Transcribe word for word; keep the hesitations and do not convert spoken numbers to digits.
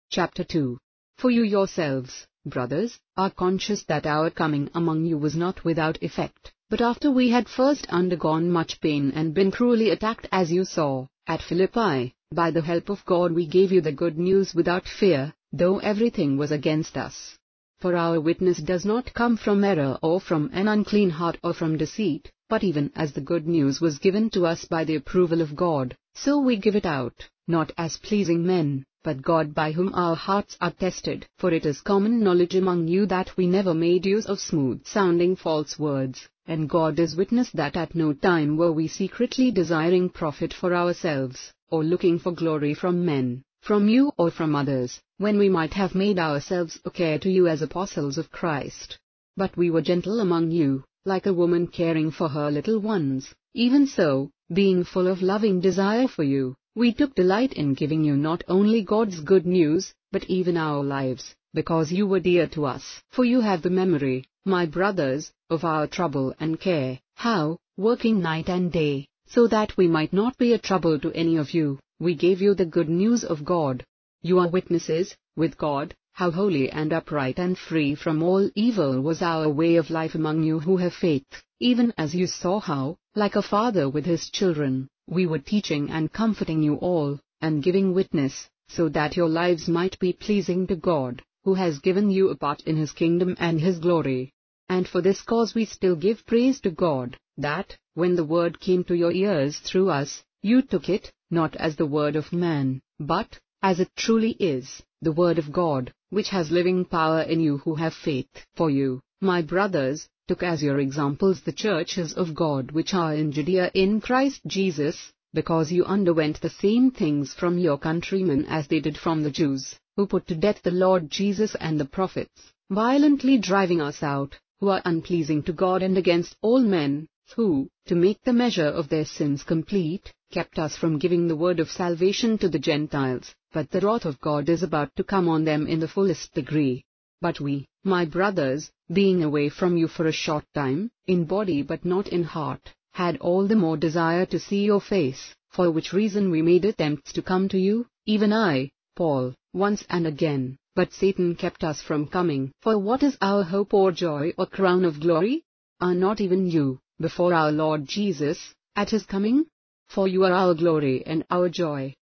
Chapter two. For you yourselves, brothers, are conscious that our coming among you was not without effect, but after we had first undergone much pain and been cruelly attacked, as you saw, at Philippi, by the help of God we gave you the good news without fear, though everything was against us. For our witness does not come from error or from an unclean heart or from deceit, but even as the good news was given to us by the approval of God, so we give it out, not as pleasing men, but God by whom our hearts are tested. For it is common knowledge among you that we never made use of smooth-sounding false words, and God is witness that at no time were we secretly desiring profit for ourselves, or looking for glory from men, from you or from others, when we might have made ourselves a care to you as apostles of Christ. But we were gentle among you, like a woman caring for her little ones. Even so, being full of loving desire for you, we took delight in giving you not only God's good news, but even our lives, because you were dear to us. For you have the memory, my brothers, of our trouble and care, how, working night and day, so that we might not be a trouble to any of you, we gave you the good news of God. You are witnesses, with God, how holy and upright and free from all evil was our way of life among you who have faith, even as you saw how, like a father with his children, we were teaching and comforting you all, and giving witness, so that your lives might be pleasing to God, who has given you a part in His kingdom and His glory. And for this cause we still give praise to God, that, when the word came to your ears through us, you took it, not as the word of man, but, as it truly is, the word of God, which has living power in you who have faith. For you, my brothers, took as your examples the churches of God which are in Judea in Christ Jesus, because you underwent the same things from your countrymen as they did from the Jews, who put to death the Lord Jesus and the prophets, violently driving us out, who are unpleasing to God and against all men, who, to make the measure of their sins complete, kept us from giving the word of salvation to the Gentiles, but the wrath of God is about to come on them in the fullest degree. But we, my brothers, being away from you for a short time, in body but not in heart, had all the more desire to see your face, for which reason we made attempts to come to you, even I, Paul, once and again, but Satan kept us from coming. For what is our hope or joy or crown of glory? Are not even you, before our Lord Jesus, at His coming? For you are our glory and our joy.